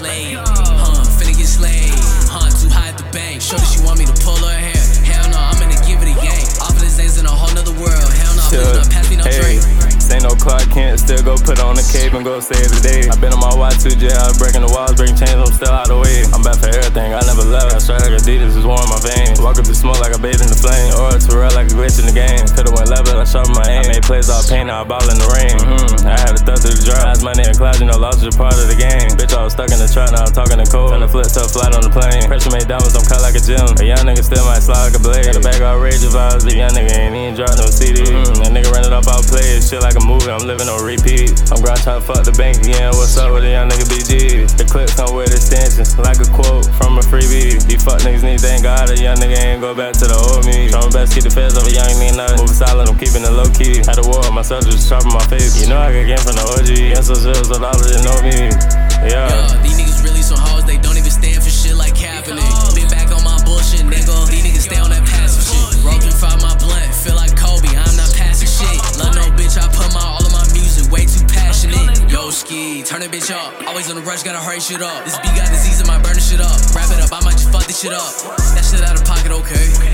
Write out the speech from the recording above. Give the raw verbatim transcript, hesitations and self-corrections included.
slayed. Huh, finna get slayed. Huh, too high at the bank. Shorty, she want me to pull her hair. Hell no, I'm gonna give it a yank. Off of this things in a whole nother world. Hell no, please don't pass me no drink. Ain't no Clark Kent, still go put on the cape and go save the day. I been on my Y two J, I was breaking the walls, breaking chains, I'm still out the way. I'm back for everything, I never left. I straight like Adidas, is warm my veins. Walk up the smoke like I bathed in the flame. Or a Terrell like a glitch in the game. Could've went left, but I sharpened my aim. I made plays all pain, now I ball in the rain. Mm-hmm. I had a thirst to the drive. Last money in class, you know, lost was a part of the game. Bitch, I was stuck in the trap, now I'm talking to cold. Tryna flip to a flight on the plane. Pressure made diamonds, I'm cut like a gym. A young nigga still might slide like a blade. Got a bag all rage vibes, the young nigga ain't even dropped no C D. Mm-hmm. That nigga ran it up, I'll play it. Shit like a movie, I'm living on repeat. I'm grind tryna fuck the bank again. What's up with the young nigga B G? The clips come with extensions, like a quote from a freebie. These fuck niggas need thank God a young nigga ain't go back to the old me. Try my best, keep the feds over young nigga. Moving silent, I'm keeping it low key. Had a war, my soldiers sharpen my face. You know I got game from the O G. Yes, those bills, so all didn't know me. Yeah. Yo, these niggas really some hoes, they don't even stand for shit like Kaepernick. Been back on my bullshit, nigga. These niggas stay on that passive shit. Roll through five my blunt, feel like Kobe, I'm not passing shit. Love no bitch, I put my all of my music, way too passionate. Yo, ski, turn that bitch up. Always on the rush, gotta hurry shit up. This beat got disease, I might burn the shit up. Wrap it up, I might just fuck this shit up. That shit out of pocket, okay.